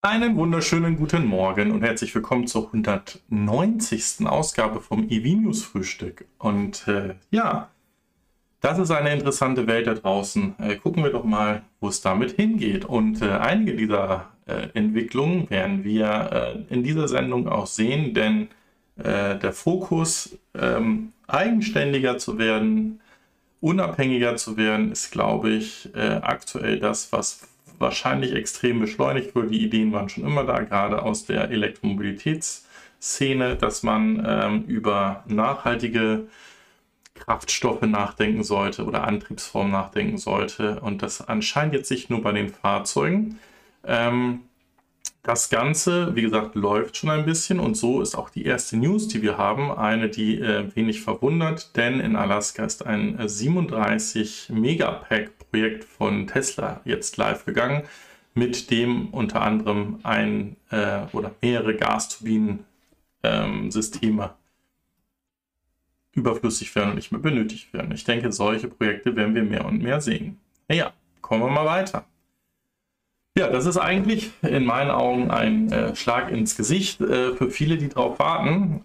Einen wunderschönen guten Morgen und herzlich willkommen zur 190. Ausgabe vom EV-News Frühstück. Und ja, das ist eine interessante Welt da draußen. Gucken wir doch mal, wo es damit hingeht. Und einige dieser Entwicklungen werden wir in dieser Sendung auch sehen, denn der Fokus, eigenständiger zu werden, unabhängiger zu werden, ist, glaube ich, aktuell das, was wahrscheinlich extrem beschleunigt wurde. Die Ideen waren schon immer da, gerade aus der Elektromobilitätsszene, dass man über nachhaltige Kraftstoffe nachdenken sollte oder Antriebsformen nachdenken sollte. Und das anscheinend jetzt nicht nur bei den Fahrzeugen. Das Ganze, wie gesagt, läuft schon ein bisschen und so ist auch die erste News, die wir haben, eine, die wenig verwundert, denn in Alaska ist ein 37 Megapack-Projekt von Tesla jetzt live gegangen, mit dem unter anderem ein oder mehrere Gasturbinen-Systeme überflüssig werden und nicht mehr benötigt werden. Ich denke, solche Projekte werden wir mehr und mehr sehen. Naja, kommen wir mal weiter. Ja, das ist eigentlich in meinen Augen ein Schlag ins Gesicht für viele, die darauf warten.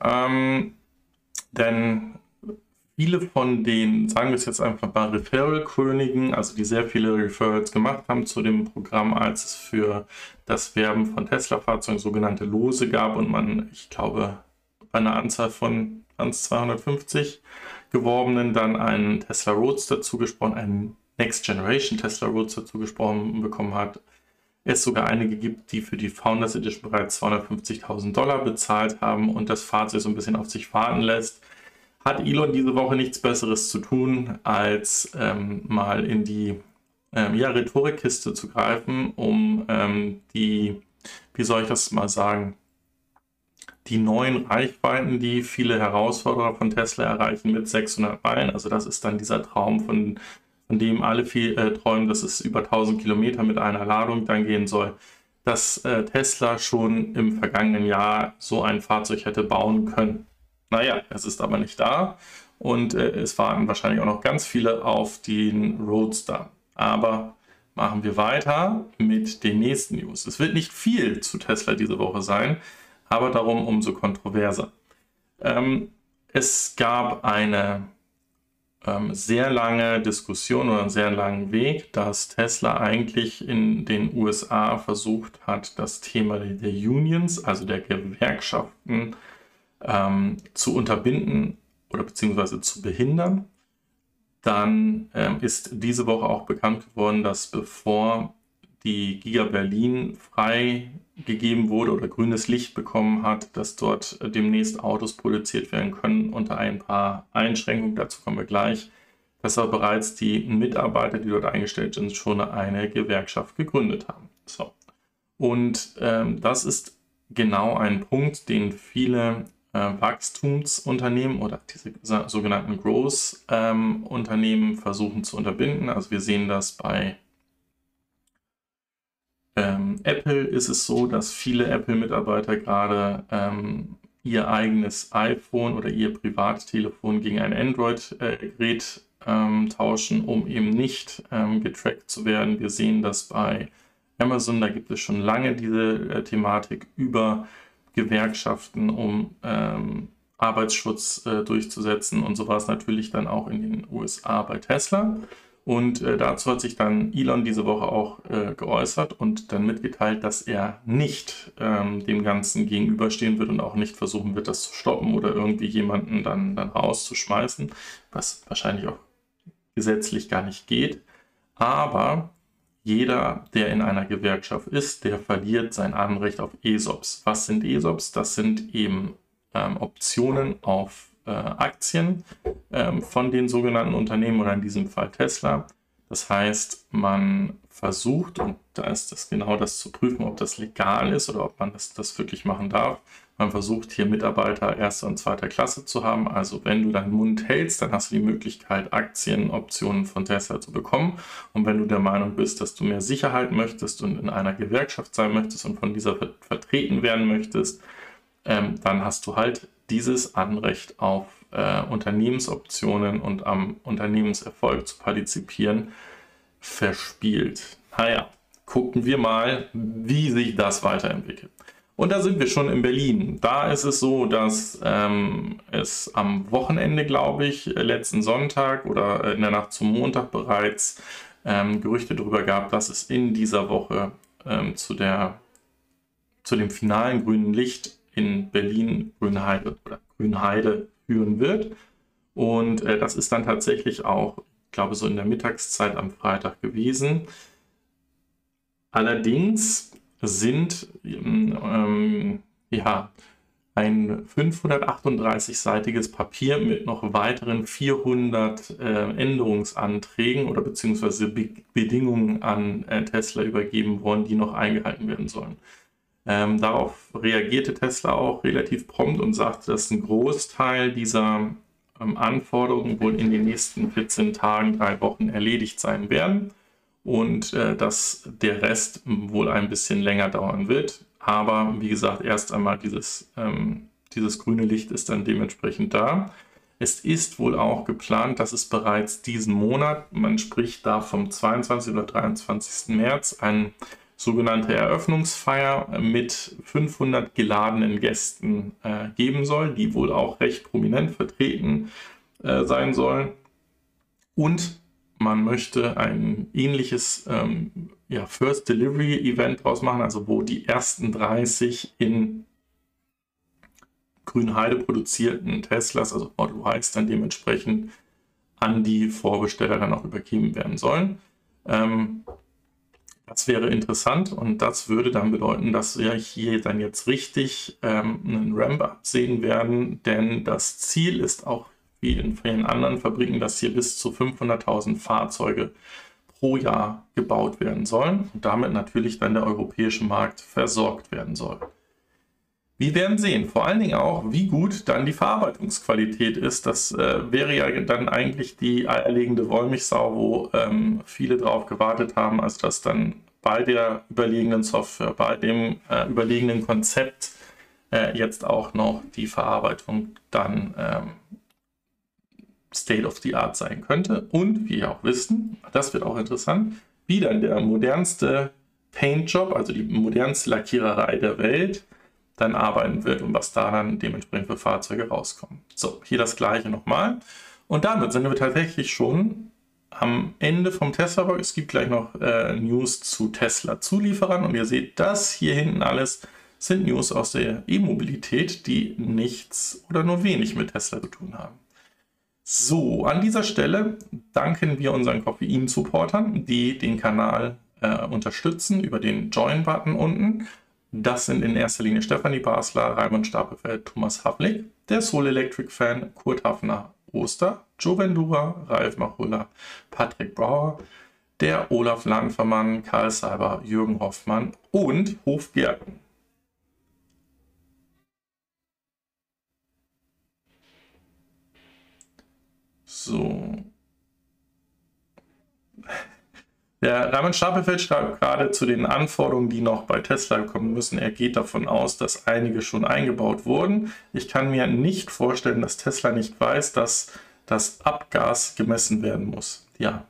Denn viele von den, sagen wir es jetzt einfach mal, Referral-Königen, also die sehr viele Referrals gemacht haben zu dem Programm, als es für das Werben von Tesla-Fahrzeugen sogenannte Lose gab und man, ich glaube, bei einer Anzahl von 250 geworbenen dann einen Tesla Roadster zugesprochen, einen Next Generation Tesla Roadster zugesprochen bekommen hat. Es sogar einige gibt, die für die Founders Edition bereits $250.000 bezahlt haben und das Fahrzeug so ein bisschen auf sich warten lässt, hat Elon diese Woche nichts Besseres zu tun, als mal in die Rhetorikkiste zu greifen, um die, wie soll ich das mal sagen, die neuen Reichweiten, die viele Herausforderer von Tesla erreichen mit 600 Meilen. Also das ist dann dieser Traum, von dem alle viel träumen, dass es über 1000 Kilometer mit einer Ladung dann gehen soll, dass Tesla schon im vergangenen Jahr so ein Fahrzeug hätte bauen können. Naja, es ist aber nicht da und es warten wahrscheinlich auch noch ganz viele auf den Roadster. Aber machen wir weiter mit den nächsten News. Es wird nicht viel zu Tesla diese Woche sein, aber darum umso kontroverser. Es gab eine sehr lange Diskussion oder einen sehr langen Weg, dass Tesla eigentlich in den USA versucht hat, das Thema der Unions, also der Gewerkschaften, zu unterbinden oder beziehungsweise zu behindern. Dann ist diese Woche auch bekannt geworden, dass bevor die Giga Berlin freigegeben wurde oder grünes Licht bekommen hat, dass dort demnächst Autos produziert werden können unter ein paar Einschränkungen, dazu kommen wir gleich, dass aber bereits die Mitarbeiter, die dort eingestellt sind, schon eine Gewerkschaft gegründet haben. So. Und das ist genau ein Punkt, den viele Wachstumsunternehmen oder diese sogenannten Growth-Unternehmen versuchen zu unterbinden. Also wir sehen das bei Apple ist es so, dass viele Apple-Mitarbeiter gerade ihr eigenes iPhone oder ihr Privattelefon gegen ein Android-Gerät tauschen, um eben nicht getrackt zu werden. Wir sehen das bei Amazon, da gibt es schon lange diese Thematik über Gewerkschaften, um Arbeitsschutz durchzusetzen, und so war es natürlich dann auch in den USA bei Tesla. Und dazu hat sich dann Elon diese Woche auch geäußert und dann mitgeteilt, dass er nicht dem Ganzen gegenüberstehen wird und auch nicht versuchen wird, das zu stoppen oder irgendwie jemanden dann rauszuschmeißen, was wahrscheinlich auch gesetzlich gar nicht geht. Aber jeder, der in einer Gewerkschaft ist, der verliert sein Anrecht auf ESOPs. Was sind ESOPs? Das sind eben Optionen auf Aktien von den sogenannten Unternehmen oder in diesem Fall Tesla. Das heißt, man versucht, und da ist das genau das zu prüfen, ob das legal ist oder ob man das wirklich machen darf. Man versucht hier Mitarbeiter erster und zweiter Klasse zu haben. Also wenn du deinen Mund hältst, dann hast du die Möglichkeit, Aktienoptionen von Tesla zu bekommen. Und wenn du der Meinung bist, dass du mehr Sicherheit möchtest und in einer Gewerkschaft sein möchtest und von dieser vertreten werden möchtest, dann hast du halt dieses Anrecht auf Unternehmensoptionen und am Unternehmenserfolg zu partizipieren verspielt. Naja, gucken wir mal, wie sich das weiterentwickelt. Und da sind wir schon in Berlin. Da ist es so, dass es am Wochenende, glaube ich, letzten Sonntag oder in der Nacht zum Montag bereits Gerüchte darüber gab, dass es in dieser Woche zu dem finalen grünen Licht in Berlin Grünheide führen wird. Und das ist dann tatsächlich auch, ich glaube, so in der Mittagszeit am Freitag gewesen. Allerdings sind ein 538-seitiges Papier mit noch weiteren 400 Änderungsanträgen oder beziehungsweise Bedingungen an Tesla übergeben worden, die noch eingehalten werden sollen. Darauf reagierte Tesla auch relativ prompt und sagte, dass ein Großteil dieser Anforderungen wohl in den nächsten 14 Tagen, 3 Wochen erledigt sein werden und dass der Rest wohl ein bisschen länger dauern wird. Aber wie gesagt, erst einmal dieses grüne Licht ist dann dementsprechend da. Es ist wohl auch geplant, dass es bereits diesen Monat, man spricht da vom 22. oder 23. März, eine sogenannte Eröffnungsfeier mit 500 geladenen Gästen geben soll, die wohl auch recht prominent vertreten sein sollen. Und man möchte ein ähnliches First Delivery Event draus machen, also wo die ersten 30 in Grünheide produzierten Teslas, also Model Ys, dann dementsprechend an die Vorbesteller dann auch übergeben werden sollen. Das wäre interessant und das würde dann bedeuten, dass wir hier dann jetzt richtig einen Ramp-up sehen werden, denn das Ziel ist auch wie in vielen anderen Fabriken, dass hier bis zu 500.000 Fahrzeuge pro Jahr gebaut werden sollen und damit natürlich dann der europäische Markt versorgt werden soll. Wir werden sehen, vor allen Dingen auch, wie gut dann die Verarbeitungsqualität ist. Das wäre ja dann eigentlich die eierlegende Wollmilchsau, wo viele drauf gewartet haben, also dass dann bei der überlegenen Software, bei dem überlegenen Konzept jetzt auch noch die Verarbeitung dann State of the Art sein könnte. Und wie wir auch wissen, das wird auch interessant, wie dann der modernste Paintjob, also die modernste Lackiererei der Welt, dann arbeiten wird und was da dann dementsprechend für Fahrzeuge rauskommen. So, hier das gleiche nochmal. Und damit sind wir tatsächlich schon am Ende vom Tesla-Blog. Es gibt gleich noch News zu Tesla-Zulieferern und ihr seht, das hier hinten alles sind News aus der E-Mobilität, die nichts oder nur wenig mit Tesla zu tun haben. So, an dieser Stelle danken wir unseren Koffein-Supportern, die den Kanal unterstützen über den Join-Button unten. Das sind in erster Linie Stefanie Basler, Raimund Stapelfeld, Thomas Havlik, der Soul Electric Fan, Kurt Hafner Oster, Joe Vendura, Ralf Machulla, Patrick Brauer, der Olaf Landfermann, Karl Seiber, Jürgen Hoffmann und Hofgerken. So. Der Raimund Stapelfeld schreibt gerade zu den Anforderungen, die noch bei Tesla kommen müssen. Er geht davon aus, dass einige schon eingebaut wurden. Ich kann mir nicht vorstellen, dass Tesla nicht weiß, dass das Abgas gemessen werden muss. Ja,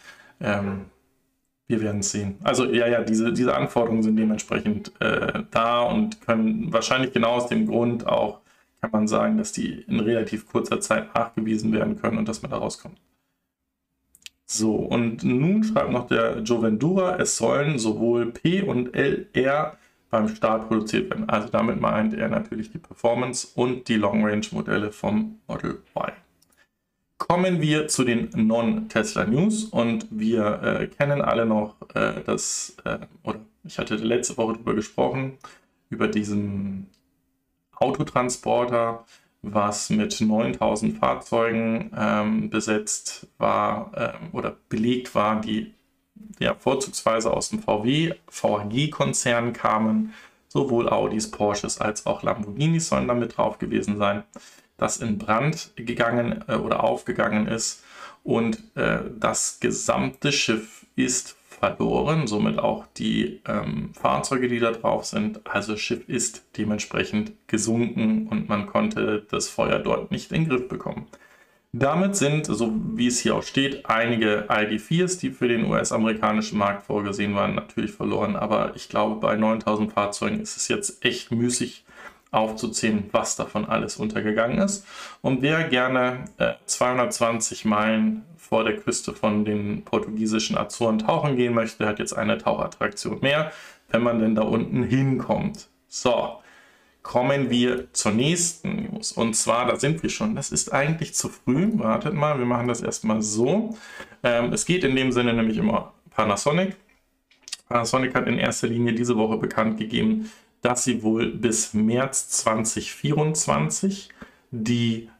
wir werden es sehen. Also ja, diese Anforderungen sind dementsprechend da und können wahrscheinlich genau aus dem Grund auch, kann man sagen, dass die in relativ kurzer Zeit nachgewiesen werden können und dass man da rauskommt. So, und nun schreibt noch der Joe Vendura, es sollen sowohl P und LR beim Start produziert werden. Also damit meint er natürlich die Performance und die Long-Range-Modelle vom Model Y. Kommen wir zu den Non-Tesla News und wir kennen alle noch oder ich hatte letzte Woche darüber gesprochen, über diesen Autotransporter, was mit 9000 Fahrzeugen besetzt war oder belegt war, die ja vorzugsweise aus dem VAG-Konzern kamen. Sowohl Audis, Porsches als auch Lamborghinis sollen damit drauf gewesen sein, das in Brand gegangen oder aufgegangen ist und das gesamte Schiff ist verloren, somit auch die Fahrzeuge, die da drauf sind. Also das Schiff ist dementsprechend gesunken und man konnte das Feuer dort nicht in den Griff bekommen. Damit sind, so wie es hier auch steht, einige ID.4s, die für den US-amerikanischen Markt vorgesehen waren, natürlich verloren. Aber ich glaube, bei 9000 Fahrzeugen ist es jetzt echt müßig aufzuzählen, was davon alles untergegangen ist. Und wer gerne 220 Meilen vor der Küste von den portugiesischen Azoren tauchen gehen möchte, hat jetzt eine Tauchattraktion mehr, wenn man denn da unten hinkommt. So. Kommen wir zur nächsten News. Und zwar, da sind wir schon. Das ist eigentlich zu früh. Wartet mal, wir machen das erstmal so. Es geht in dem Sinne nämlich um Panasonic. Panasonic hat in erster Linie diese Woche bekannt gegeben, dass sie wohl bis März 2024 die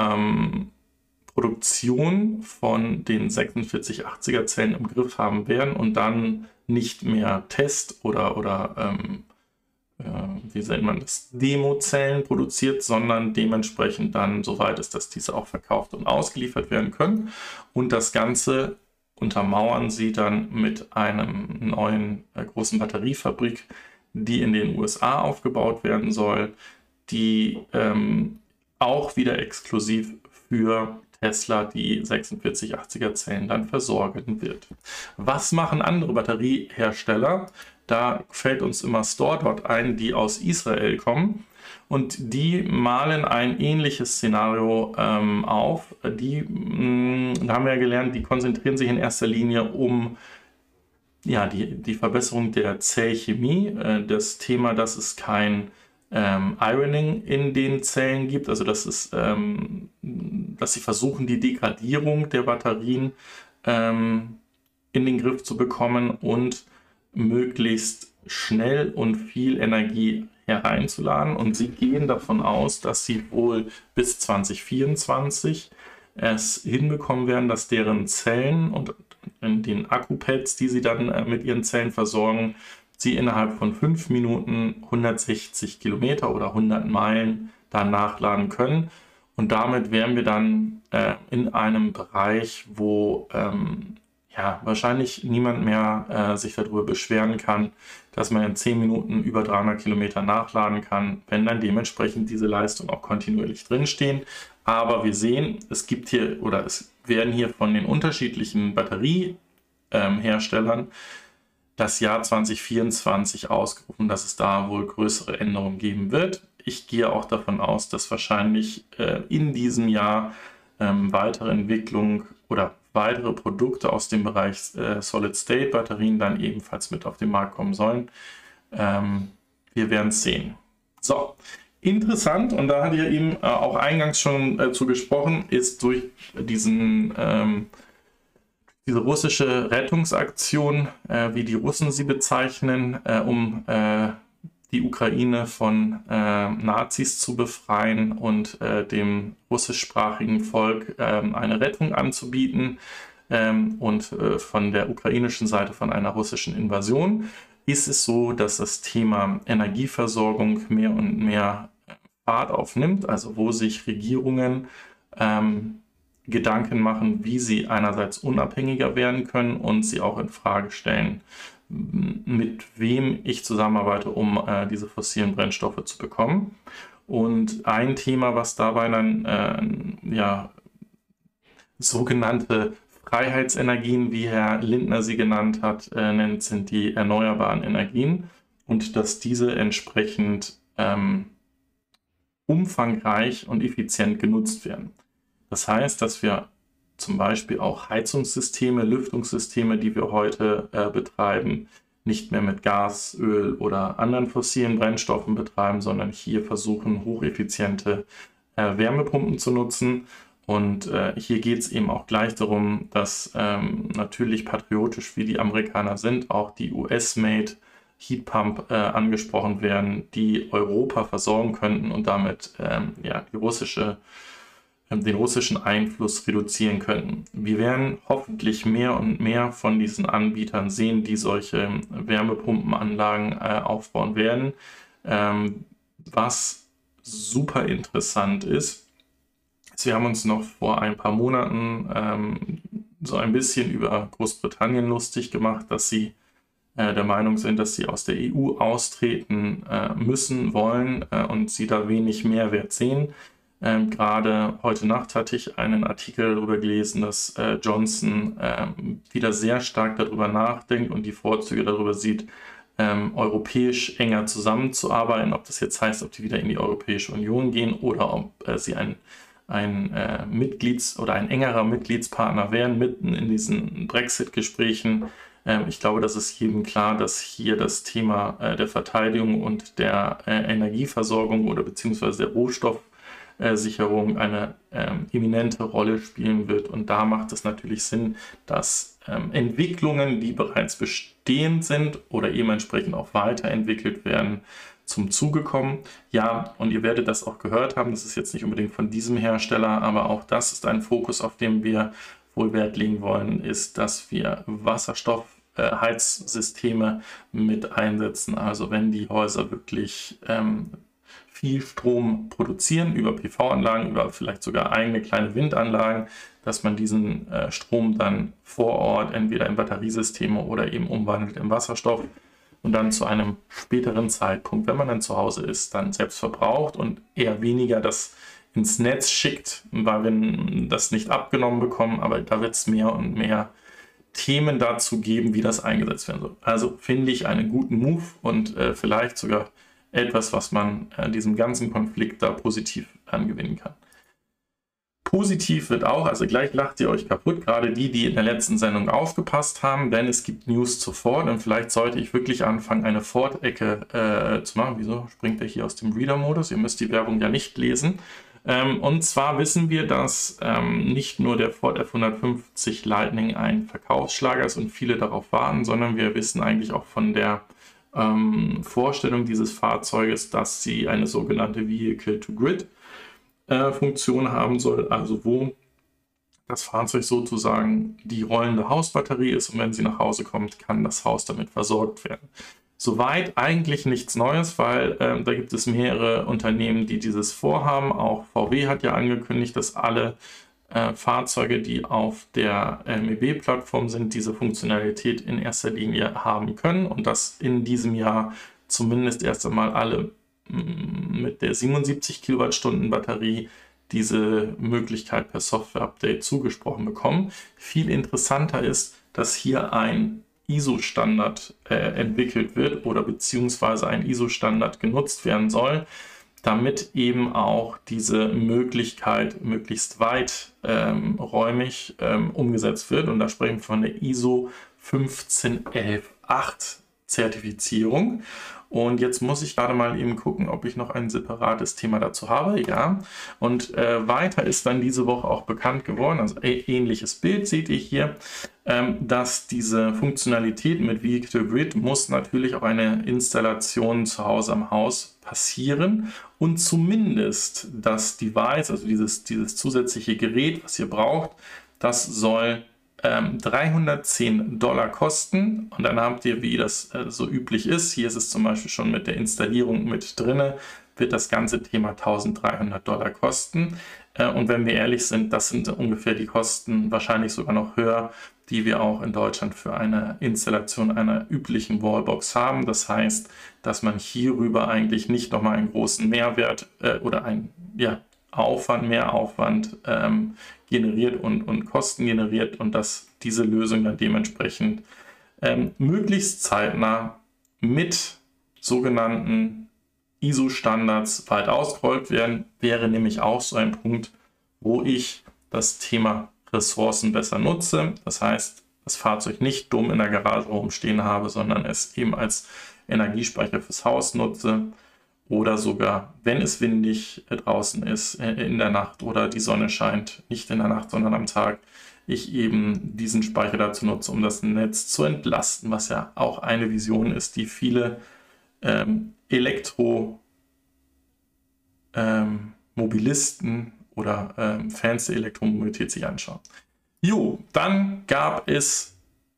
Produktion von den 4680er Zellen im Griff haben werden und dann nicht mehr Test oder wie nennt man das, Demo-Zellen produziert, sondern dementsprechend dann, soweit ist, dass diese auch verkauft und ausgeliefert werden können. Und das Ganze untermauern sie dann mit einem neuen großen Batteriefabrik, die in den USA aufgebaut werden soll, die auch wieder exklusiv für Tesla die 4680er Zellen dann versorgen wird. Was machen andere Batteriehersteller? Da fällt uns immer StoreDot ein, die aus Israel kommen. Und die malen ein ähnliches Szenario auf. Da haben wir ja gelernt, die konzentrieren sich in erster Linie um ja, die Verbesserung der Zellchemie. Das Thema, dass es kein Ironing in den Zellen gibt, also dass sie versuchen, die Degradierung der Batterien in den Griff zu bekommen und möglichst schnell und viel Energie hereinzuladen. Und sie gehen davon aus, dass sie wohl bis 2024 es hinbekommen werden, dass deren Zellen und in den Akkupads, die sie dann mit ihren Zellen versorgen, sie innerhalb von 5 Minuten 160 Kilometer oder 100 Meilen dann nachladen können. Und damit wären wir dann in einem Bereich, wo ja, wahrscheinlich niemand mehr sich darüber beschweren kann, dass man in 10 Minuten über 300 Kilometer nachladen kann, wenn dann dementsprechend diese Leistung auch kontinuierlich drinstehen. Aber wir sehen, es gibt hier oder es werden hier von den unterschiedlichen Batterieherstellern das Jahr 2024 ausgerufen, dass es da wohl größere Änderungen geben wird. Ich gehe auch davon aus, dass wahrscheinlich in diesem Jahr weitere Entwicklung oder weitere Produkte aus dem Bereich Solid-State-Batterien dann ebenfalls mit auf den Markt kommen sollen. Wir werden es sehen. So, interessant, und da hatte ich ja eben auch eingangs schon zu gesprochen, ist durch diese russische Rettungsaktion, wie die Russen sie bezeichnen, um die Ukraine von Nazis zu befreien und dem russischsprachigen Volk eine Rettung anzubieten und von der ukrainischen Seite von einer russischen Invasion, ist es so, dass das Thema Energieversorgung mehr und mehr Fahrt aufnimmt, also wo sich Regierungen Gedanken machen, wie sie einerseits unabhängiger werden können und sie auch in Frage stellen, mit wem ich zusammenarbeite, um diese fossilen Brennstoffe zu bekommen. Und ein Thema, was dabei dann ja, sogenannte Freiheitsenergien, wie Herr Lindner sie genannt hat, nennt, sind die erneuerbaren Energien und dass diese entsprechend umfangreich und effizient genutzt werden. Das heißt, dass wir zum Beispiel auch Heizungssysteme, Lüftungssysteme, die wir heute betreiben, nicht mehr mit Gas, Öl oder anderen fossilen Brennstoffen betreiben, sondern hier versuchen, hocheffiziente Wärmepumpen zu nutzen. Und hier geht es eben auch gleich darum, dass natürlich patriotisch wie die Amerikaner sind, auch die US-made Heatpump angesprochen werden, die Europa versorgen könnten und damit ja, den russischen Einfluss reduzieren könnten. Wir werden hoffentlich mehr und mehr von diesen Anbietern sehen, die solche Wärmepumpenanlagen aufbauen werden. Was super interessant ist, wir haben uns noch vor ein paar Monaten so ein bisschen über Großbritannien lustig gemacht, dass sie der Meinung sind, dass sie aus der EU austreten müssen, wollen und sie da wenig Mehrwert sehen. Gerade heute Nacht hatte ich einen Artikel darüber gelesen, dass Johnson wieder sehr stark darüber nachdenkt und die Vorzüge darüber sieht, europäisch enger zusammenzuarbeiten. Ob das jetzt heißt, ob die wieder in die Europäische Union gehen oder ob sie ein oder ein engerer Mitgliedspartner wären mitten in diesen Brexit-Gesprächen. Ich glaube, das ist jedem klar, dass hier das Thema der Verteidigung und der Energieversorgung oder beziehungsweise der Rohstoffsicherung eine eminente Rolle spielen wird. Und da macht es natürlich Sinn, dass Entwicklungen, die bereits bestehend sind oder eben entsprechend auch weiterentwickelt werden, zum Zuge kommen. Ja, und ihr werdet das auch gehört haben, das ist jetzt nicht unbedingt von diesem Hersteller, aber auch das ist ein Fokus, auf den wir wohl Wert legen wollen, ist, dass wir Wasserstoffheizsysteme mit einsetzen. Also wenn die Häuser wirklich viel Strom produzieren über PV-Anlagen, über vielleicht sogar eigene kleine Windanlagen, dass man diesen Strom dann vor Ort entweder in Batteriesysteme oder eben umwandelt in Wasserstoff und dann zu einem späteren Zeitpunkt, wenn man dann zu Hause ist, dann selbst verbraucht und eher weniger das ins Netz schickt, weil wir das nicht abgenommen bekommen, aber da wird es mehr und mehr Themen dazu geben, wie das eingesetzt werden soll. Also finde ich einen guten Move und vielleicht sogar etwas, was man diesem ganzen Konflikt da positiv angewinnen kann. Positiv wird auch, also gleich lacht ihr euch kaputt, gerade die in der letzten Sendung aufgepasst haben, denn es gibt News zu Ford und vielleicht sollte ich wirklich anfangen, eine Ford-Ecke zu machen. Wieso springt er hier aus dem Reader-Modus? Ihr müsst die Werbung ja nicht lesen. Und zwar wissen wir, dass nicht nur der Ford F-150 Lightning ein Verkaufsschlager ist und viele darauf warten, sondern wir wissen eigentlich auch von der Vorstellung dieses Fahrzeuges, dass sie eine sogenannte Vehicle-to-Grid Funktion haben soll, also wo das Fahrzeug sozusagen die rollende Hausbatterie ist und wenn sie nach Hause kommt, kann das Haus damit versorgt werden. Soweit eigentlich nichts Neues, weil da gibt es mehrere Unternehmen, die dieses vorhaben. Auch VW hat ja angekündigt, dass alle Fahrzeuge, die auf der MEB-Plattform sind, diese Funktionalität in erster Linie haben können und dass in diesem Jahr zumindest erst einmal alle mit der 77 Kilowattstunden Batterie diese Möglichkeit per Software-Update zugesprochen bekommen. Viel interessanter ist, dass hier ein ISO-Standard entwickelt wird oder beziehungsweise ein ISO-Standard genutzt werden soll, damit eben auch diese Möglichkeit möglichst weiträumig umgesetzt wird. Und da sprechen wir von der ISO 15118 Zertifizierung. Und jetzt muss ich gerade mal eben gucken, ob ich noch ein separates Thema dazu habe. Ja, und weiter ist dann diese Woche auch bekannt geworden, also ähnliches Bild seht ihr hier, dass diese Funktionalität mit Vehicle-to-Grid muss natürlich auch eine Installation zu Hause am Haus passieren und zumindest das Device, also dieses zusätzliche Gerät, was ihr braucht, das soll $310 kosten und dann habt ihr, wie das so üblich ist, hier ist es zum Beispiel schon mit der Installierung mit drinne, wird das ganze Thema $1300 kosten. Und wenn wir ehrlich sind, das sind ungefähr die Kosten, wahrscheinlich sogar noch höher, die wir auch in Deutschland für eine Installation einer üblichen Wallbox haben. Das heißt, dass man hierüber eigentlich nicht nochmal einen großen Mehrwert oder einen Mehraufwand generiert und Kosten generiert und dass diese Lösung dann dementsprechend möglichst zeitnah mit sogenannten ISO-Standards weit ausgerollt werden, wäre nämlich auch so ein Punkt, wo ich das Thema Ressourcen besser nutze. Das heißt, das Fahrzeug nicht dumm in der Garage rumstehen habe, sondern es eben als Energiespeicher fürs Haus nutze. Oder sogar, wenn es windig draußen ist in der Nacht oder die Sonne scheint, nicht in der Nacht, sondern am Tag, ich eben diesen Speicher dazu nutze, um das Netz zu entlasten, was ja auch eine Vision ist, die viele Elektromobilisten oder Fans der Elektromobilität sich anschauen. Jo, dann gab es,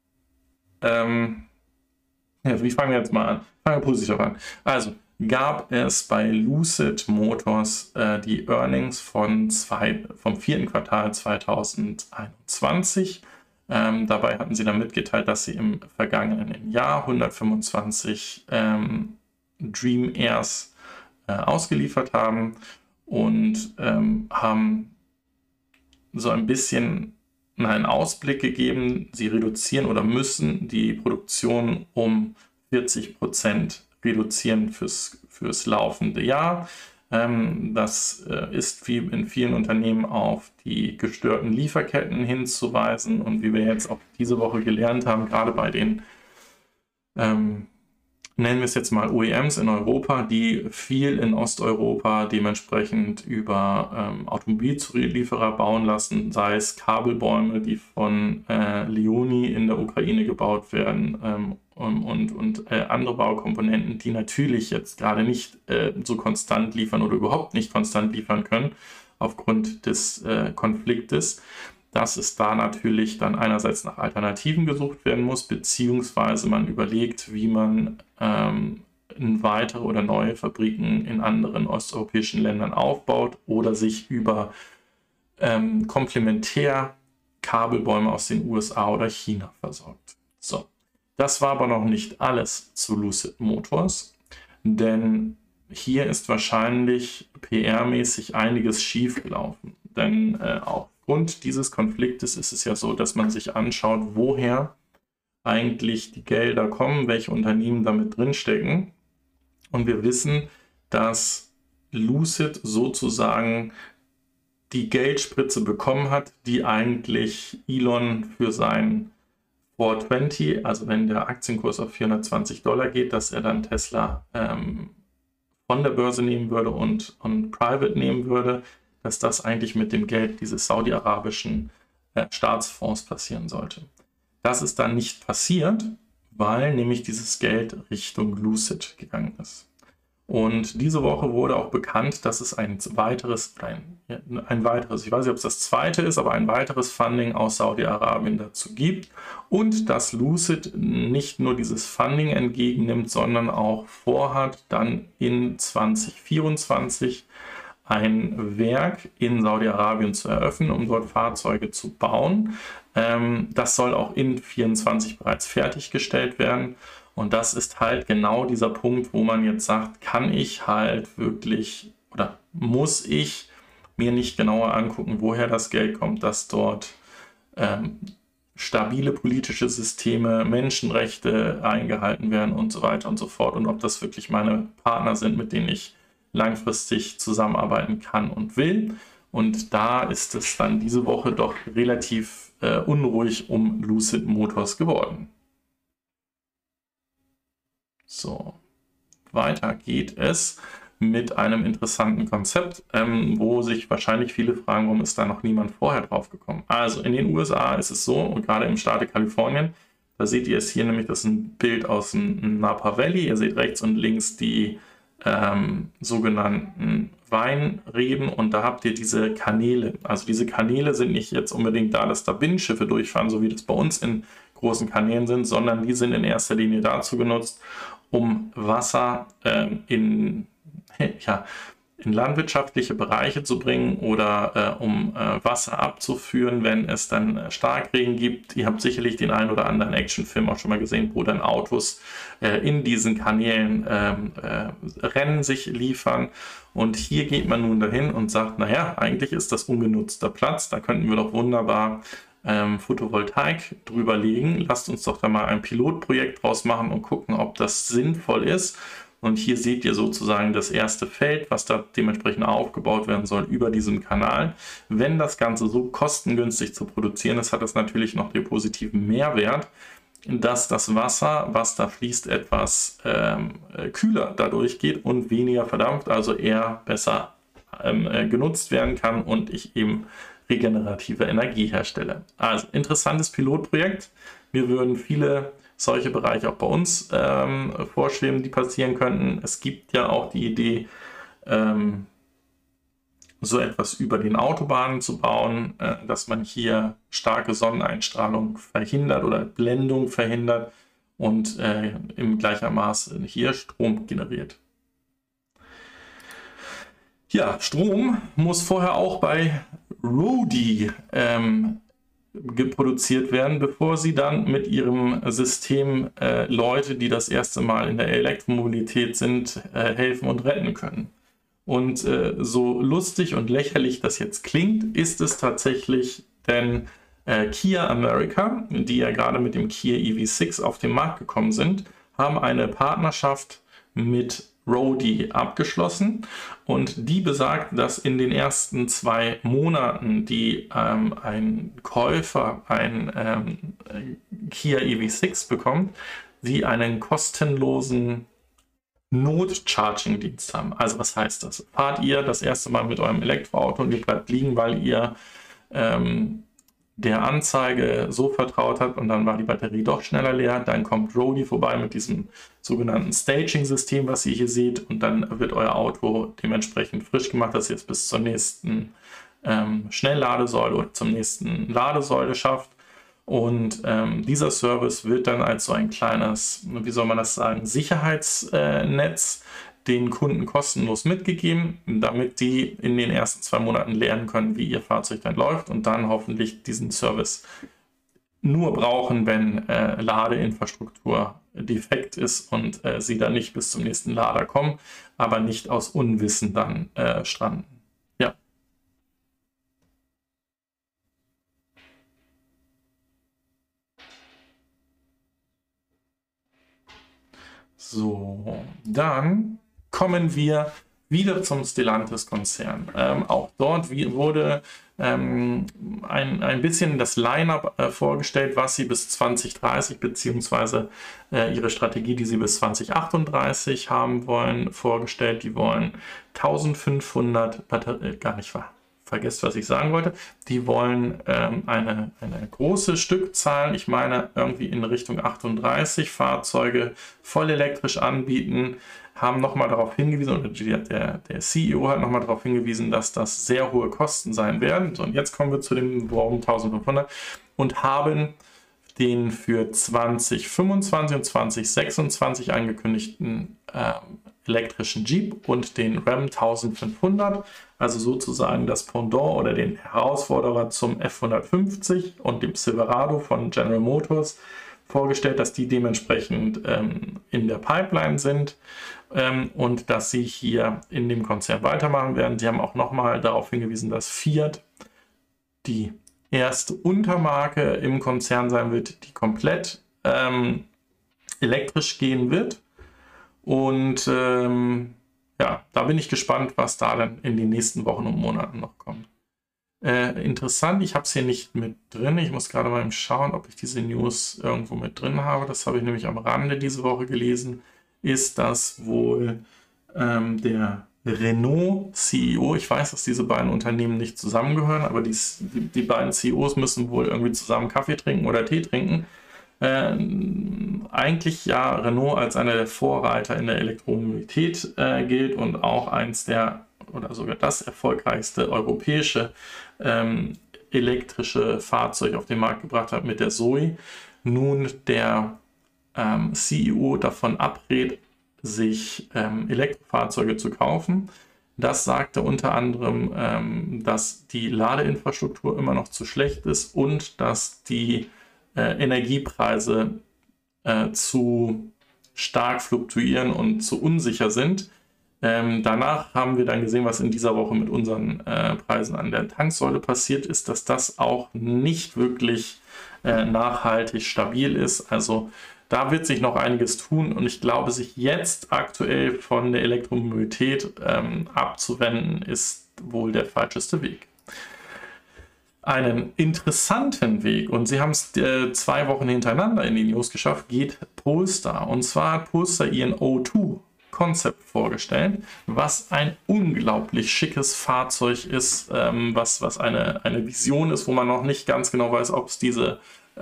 wie fangen wir jetzt mal an? Fangen wir positiv an. Also, gab es bei Lucid Motors die Earnings vom 4. Quartal 2021. Dabei hatten sie dann mitgeteilt, dass sie im vergangenen Jahr 125 Dream Airs ausgeliefert haben und haben so ein bisschen einen Ausblick gegeben. Sie reduzieren oder müssen die Produktion um 40% reduzieren fürs laufende Jahr. Das ist wie in vielen Unternehmen auf die gestörten Lieferketten hinzuweisen. Und wie wir jetzt auch diese Woche gelernt haben, gerade bei den nennen wir es jetzt mal OEMs in Europa, die viel in Osteuropa dementsprechend über Automobilzulieferer bauen lassen, sei es Kabelbäume, die von Leoni in der Ukraine gebaut werden, und andere Baukomponenten, die natürlich jetzt gerade nicht so konstant liefern oder überhaupt nicht konstant liefern können aufgrund des Konfliktes, dass es da natürlich dann einerseits nach Alternativen gesucht werden muss, beziehungsweise man überlegt, wie man weitere oder neue Fabriken in anderen osteuropäischen Ländern aufbaut oder sich über Komplementärkabelbäume aus den USA oder China versorgt. So, das war aber noch nicht alles zu Lucid Motors, denn hier ist wahrscheinlich PR-mäßig einiges schiefgelaufen, denn aufgrund dieses Konfliktes ist es ja so, dass man sich anschaut, woher eigentlich die Gelder kommen, welche Unternehmen damit drinstecken. Und wir wissen, dass Lucid sozusagen die Geldspritze bekommen hat, die eigentlich Elon für sein 420, also wenn der Aktienkurs auf $420 geht, dass er dann Tesla von der Börse nehmen würde und private nehmen würde, dass das eigentlich mit dem Geld dieses saudi-arabischen Staatsfonds passieren sollte. Das ist dann nicht passiert, weil nämlich dieses Geld Richtung Lucid gegangen ist. Und diese Woche wurde auch bekannt, dass es ein weiteres, ich weiß nicht, ob es das zweite ist, aber ein weiteres Funding aus Saudi-Arabien dazu gibt und dass Lucid nicht nur dieses Funding entgegennimmt, sondern auch vorhat, dann in 2024 ein Werk in Saudi-Arabien zu eröffnen, um dort Fahrzeuge zu bauen. Das soll auch in 2024 bereits fertiggestellt werden. Und das ist halt genau dieser Punkt, wo man jetzt sagt, kann ich halt wirklich oder muss ich mir nicht genauer angucken, woher das Geld kommt, dass dort stabile politische Systeme, Menschenrechte eingehalten werden und so weiter und so fort. Und ob das wirklich meine Partner sind, mit denen ich langfristig zusammenarbeiten kann und will. Und da ist es dann diese Woche doch relativ unruhig um Lucid Motors geworden. So, weiter geht es mit einem interessanten Konzept, wo sich wahrscheinlich viele fragen, warum ist da noch niemand vorher drauf gekommen. Also in den USA ist es so, und gerade im Staate Kalifornien, da seht ihr es hier nämlich, das ist ein Bild aus dem Napa Valley. Ihr seht rechts und links die sogenannten Weinreben und da habt ihr diese Kanäle. Also diese Kanäle sind nicht jetzt unbedingt da, dass da Binnenschiffe durchfahren, so wie das bei uns in großen Kanälen sind, sondern die sind in erster Linie dazu genutzt, um Wasser in landwirtschaftliche Bereiche zu bringen oder um Wasser abzuführen, wenn es dann Starkregen gibt. Ihr habt sicherlich den einen oder anderen Actionfilm auch schon mal gesehen, wo dann Autos in diesen Kanälen Rennen sich liefern. Und hier geht man nun dahin und sagt, naja, eigentlich ist das ungenutzter Platz, da könnten wir doch wunderbar Photovoltaik drüber legen. Lasst uns doch da mal ein Pilotprojekt draus machen und gucken, ob das sinnvoll ist. Und hier seht ihr sozusagen das erste Feld, was da dementsprechend aufgebaut werden soll über diesem Kanal. Wenn das Ganze so kostengünstig zu produzieren ist, hat das natürlich noch den positiven Mehrwert, dass das Wasser, was da fließt, etwas kühler dadurch geht und weniger verdampft, also eher besser genutzt werden kann und ich eben regenerative Energie herstelle. Also interessantes Pilotprojekt. Mir würden viele solche Bereiche auch bei uns vorschweben, die passieren könnten. Es gibt ja auch die Idee, so etwas über den Autobahnen zu bauen, dass man hier starke Sonneneinstrahlung verhindert oder Blendung verhindert und im gleichermaßen hier Strom generiert. Ja, Strom muss vorher auch bei Rodi produziert werden, bevor sie dann mit ihrem System Leute, die das erste Mal in der Elektromobilität sind, helfen und retten können. Und so lustig und lächerlich das jetzt klingt, ist es tatsächlich, denn Kia America, die ja gerade mit dem Kia EV6 auf den Markt gekommen sind, haben eine Partnerschaft mit Roadie abgeschlossen und die besagt, dass in den ersten 2 Monaten, die ein Käufer ein Kia EV6 bekommt, sie einen kostenlosen Not-Charging-Dienst haben. Also was heißt das? Fahrt ihr das erste Mal mit eurem Elektroauto und ihr bleibt liegen, weil ihr der Anzeige so vertraut habt und dann war die Batterie doch schneller leer, dann kommt Roadie vorbei mit diesem sogenannten Staging-System, was ihr hier seht, und dann wird euer Auto dementsprechend frisch gemacht, dass ihr es bis zur nächsten Schnellladesäule oder zum nächsten Ladesäule schafft. Und dieser Service wird dann als so ein kleines, wie soll man das sagen, Sicherheitsnetz den Kunden kostenlos mitgegeben, damit die in den ersten 2 Monaten lernen können, wie ihr Fahrzeug dann läuft und dann hoffentlich diesen Service nur brauchen, wenn Ladeinfrastruktur defekt ist und sie dann nicht bis zum nächsten Lader kommen, aber nicht aus Unwissen dann stranden. Ja. So, dann kommen wir wieder zum Stellantis-Konzern. Auch dort wurde ein bisschen das Line-up vorgestellt, was sie bis 2030 bzw. ihre Strategie, die sie bis 2038 haben wollen, vorgestellt. Die wollen 1500 Batterien, gar nicht wahr. Vergesst, was ich sagen wollte. Die wollen eine große Stückzahl, ich meine irgendwie in Richtung 38 Fahrzeuge voll elektrisch anbieten, haben nochmal darauf hingewiesen, oder der CEO hat nochmal darauf hingewiesen, dass das sehr hohe Kosten sein werden. So, und jetzt kommen wir zu dem Warum 1500 und haben den für 2025 und 2026 angekündigten elektrischen Jeep und den Ram 1500, also sozusagen das Pendant oder den Herausforderer zum F150 und dem Silverado von General Motors vorgestellt, dass die dementsprechend in der Pipeline sind und dass sie hier in dem Konzern weitermachen werden. Sie haben auch nochmal darauf hingewiesen, dass Fiat die erste Untermarke im Konzern sein wird, die komplett elektrisch gehen wird. Und ja, da bin ich gespannt, was da dann in den nächsten Wochen und Monaten noch kommt. Interessant, ich habe es hier nicht mit drin. Ich muss gerade mal schauen, ob ich diese News irgendwo mit drin habe. Das habe ich nämlich am Rande diese Woche gelesen. Ist das wohl der Renault-CEO? Ich weiß, dass diese beiden Unternehmen nicht zusammengehören, aber die beiden CEOs müssen wohl irgendwie zusammen Kaffee trinken oder Tee trinken. Eigentlich ja Renault als einer der Vorreiter in der Elektromobilität gilt und auch eins der oder sogar das erfolgreichste europäische elektrische Fahrzeug auf den Markt gebracht hat mit der Zoe. Nun der CEO davon abrät, sich Elektrofahrzeuge zu kaufen. Das sagte unter anderem, dass die Ladeinfrastruktur immer noch zu schlecht ist und dass die Energiepreise zu stark fluktuieren und zu unsicher sind. Danach haben wir dann gesehen, was in dieser Woche mit unseren Preisen an der Tanksäule passiert ist, dass das auch nicht wirklich nachhaltig stabil ist. Also da wird sich noch einiges tun und ich glaube, sich jetzt aktuell von der Elektromobilität abzuwenden, ist wohl der falscheste Weg. Einen interessanten Weg, und sie haben es 2 Wochen hintereinander in die News geschafft, geht Polestar. Und zwar hat Polestar ihren O2-Konzept vorgestellt, was ein unglaublich schickes Fahrzeug ist, was eine Vision ist, wo man noch nicht ganz genau weiß, ob es dieses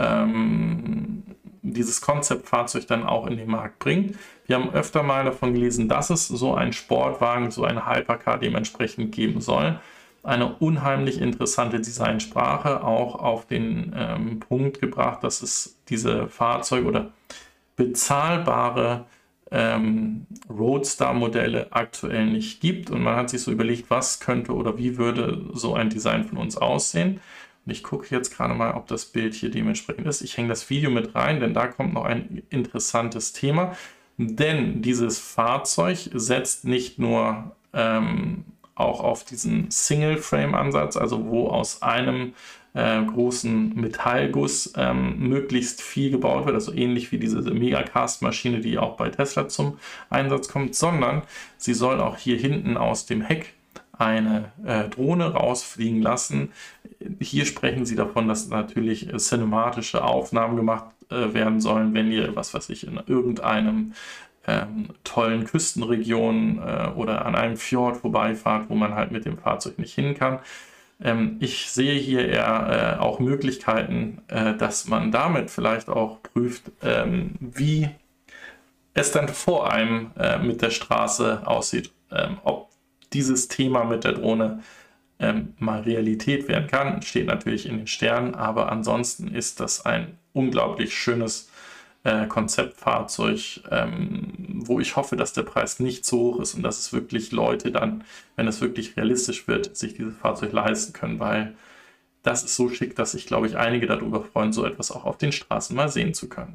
Konzeptfahrzeug dann auch in den Markt bringt. Wir haben öfter mal davon gelesen, dass es so einen Sportwagen, so eine Hypercar dementsprechend geben soll. Eine unheimlich interessante Designsprache, auch auf den Punkt gebracht, dass es diese Fahrzeuge oder bezahlbare Roadster-Modelle aktuell nicht gibt. Und man hat sich so überlegt, was könnte oder wie würde so ein Design von uns aussehen. Und ich gucke jetzt gerade mal, ob das Bild hier dementsprechend ist. Ich hänge das Video mit rein, denn da kommt noch ein interessantes Thema. Denn dieses Fahrzeug setzt nicht nur auch auf diesen Single-Frame-Ansatz, also wo aus einem großen Metallguss möglichst viel gebaut wird, also ähnlich wie diese Megacast-Maschine, die auch bei Tesla zum Einsatz kommt, sondern sie soll auch hier hinten aus dem Heck eine Drohne rausfliegen lassen. Hier sprechen sie davon, dass natürlich cinematische Aufnahmen gemacht werden sollen, wenn ihr, was weiß ich, in irgendeinem tollen Küstenregion oder an einem Fjord vorbeifahrt, wo man halt mit dem Fahrzeug nicht hin kann. Ich sehe hier eher auch Möglichkeiten, dass man damit vielleicht auch prüft, wie es dann vor einem mit der Straße aussieht, ob dieses Thema mit der Drohne mal Realität werden kann, steht natürlich in den Sternen, aber ansonsten ist das ein unglaublich schönes Konzeptfahrzeug, wo ich hoffe, dass der Preis nicht so hoch ist und dass es wirklich Leute dann, wenn es wirklich realistisch wird, sich dieses Fahrzeug leisten können, weil das ist so schick, dass sich, glaube ich, einige darüber freuen, so etwas auch auf den Straßen mal sehen zu können.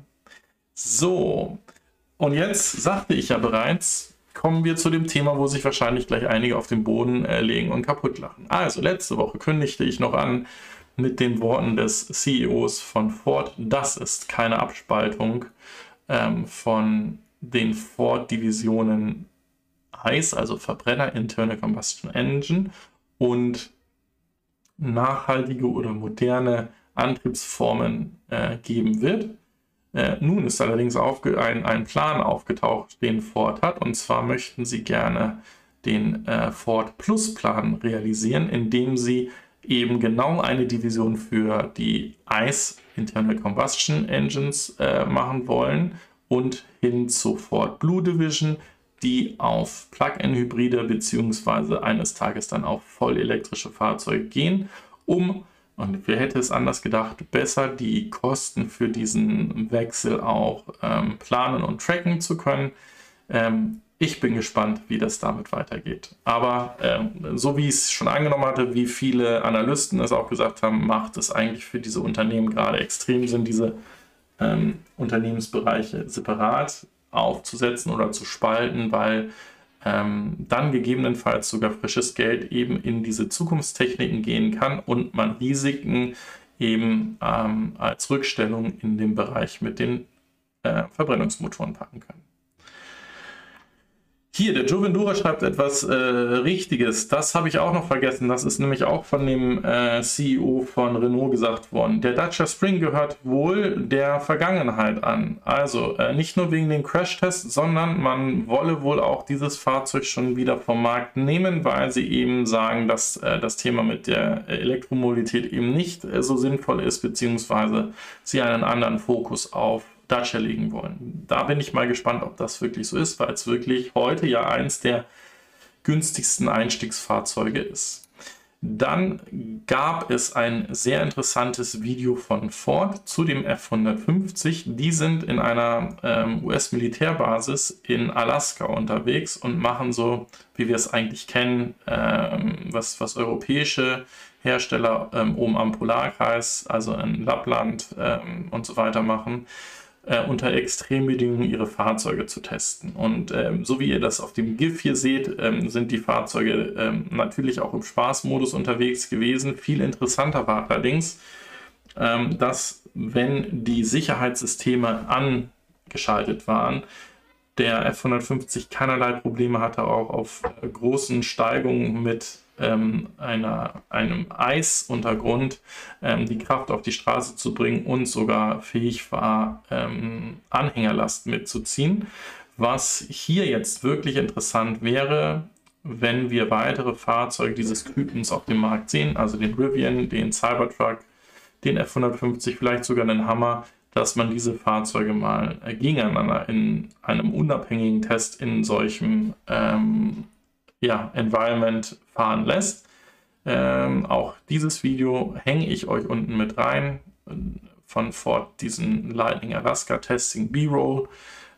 So, und jetzt sagte ich ja bereits, kommen wir zu dem Thema, wo sich wahrscheinlich gleich einige auf den Boden legen und kaputt lachen. Also letzte Woche kündigte ich noch an mit den Worten des CEOs von Ford, das ist keine Abspaltung von den Ford-Divisionen ICE, also Verbrenner, Internal Combustion Engine, und nachhaltige oder moderne Antriebsformen geben wird. Nun ist allerdings ein Plan aufgetaucht, den Ford hat, und zwar möchten sie gerne den Ford Plus Plan realisieren, indem sie eben genau eine Division für die ICE Internal Combustion Engines machen wollen und hin zur Ford Blue Division, die auf Plug-in-Hybride bzw. eines Tages dann auf voll elektrische Fahrzeuge gehen, und wer hätte es anders gedacht, besser die Kosten für diesen Wechsel auch planen und tracken zu können. Ich bin gespannt, wie das damit weitergeht. Aber so wie ich es schon angenommen hatte, wie viele Analysten es auch gesagt haben, macht es eigentlich für diese Unternehmen gerade extrem Sinn, diese Unternehmensbereiche separat aufzusetzen oder zu spalten, weil dann gegebenenfalls sogar frisches Geld eben in diese Zukunftstechniken gehen kann und man Risiken eben als Rückstellung in dem Bereich mit den Verbrennungsmotoren packen kann. Hier, der Joe Vendura schreibt etwas Richtiges. Das habe ich auch noch vergessen. Das ist nämlich auch von dem CEO von Renault gesagt worden. Der Dacia Spring gehört wohl der Vergangenheit an. Also nicht nur wegen den Crashtests, sondern man wolle wohl auch dieses Fahrzeug schon wieder vom Markt nehmen, weil sie eben sagen, dass das Thema mit der Elektromobilität eben nicht so sinnvoll ist, beziehungsweise sie einen anderen Fokus auf Dacia legen wollen. Da bin ich mal gespannt, ob das wirklich so ist, weil es wirklich heute ja eins der günstigsten Einstiegsfahrzeuge ist. Dann gab es ein sehr interessantes Video von Ford zu dem F-150. Die sind in einer US-Militärbasis in Alaska unterwegs und machen so, wie wir es eigentlich kennen, was europäische Hersteller oben am Polarkreis, also in Lappland und so weiter machen, unter Extrembedingungen ihre Fahrzeuge zu testen. Und so wie ihr das auf dem GIF hier seht, sind die Fahrzeuge natürlich auch im Spaßmodus unterwegs gewesen. Viel interessanter war allerdings, dass, wenn die Sicherheitssysteme angeschaltet waren, der F-150 keinerlei Probleme hatte, auch auf großen Steigungen mit einem Eisuntergrund die Kraft auf die Straße zu bringen und sogar fähig war, Anhängerlast mitzuziehen. Was hier jetzt wirklich interessant wäre, wenn wir weitere Fahrzeuge dieses Typens auf dem Markt sehen, also den Rivian, den Cybertruck, den F-150, vielleicht sogar den Hummer, dass man diese Fahrzeuge mal gegeneinander in einem unabhängigen Test in solchem Environment fahren lässt. Auch dieses Video hänge ich euch unten mit rein, von Ford, diesen Lightning Alaska Testing B-Roll.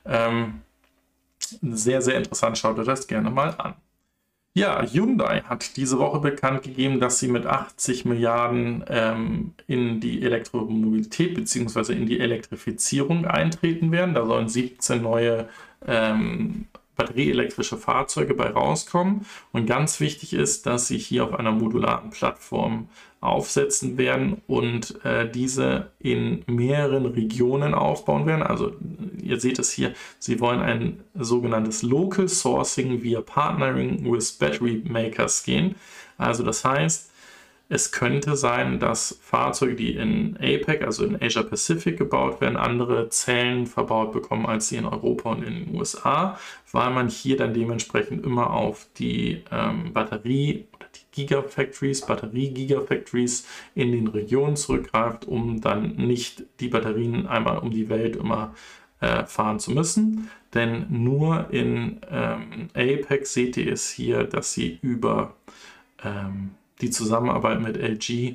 Sehr, sehr interessant, schaut euch das gerne mal an. Ja, Hyundai hat diese Woche bekannt gegeben, dass sie mit 80 Milliarden in die Elektromobilität bzw. in die Elektrifizierung eintreten werden. Da sollen 17 neue batterieelektrische Fahrzeuge bei rauskommen. Und ganz wichtig ist, dass sie hier auf einer modularen Plattform aufsetzen werden und diese in mehreren Regionen aufbauen werden. Also ihr seht es hier, sie wollen ein sogenanntes Local Sourcing via Partnering with Battery Makers gehen. Also das heißt, es könnte sein, dass Fahrzeuge, die in APAC, also in Asia Pacific gebaut werden, andere Zellen verbaut bekommen als sie in Europa und in den USA, weil man hier dann dementsprechend immer auf die Batterie- oder die Batterie-Gigafactories in den Regionen zurückgreift, um dann nicht die Batterien einmal um die Welt immer fahren zu müssen. Denn nur in APAC seht ihr es hier, dass sie über die Zusammenarbeit mit LG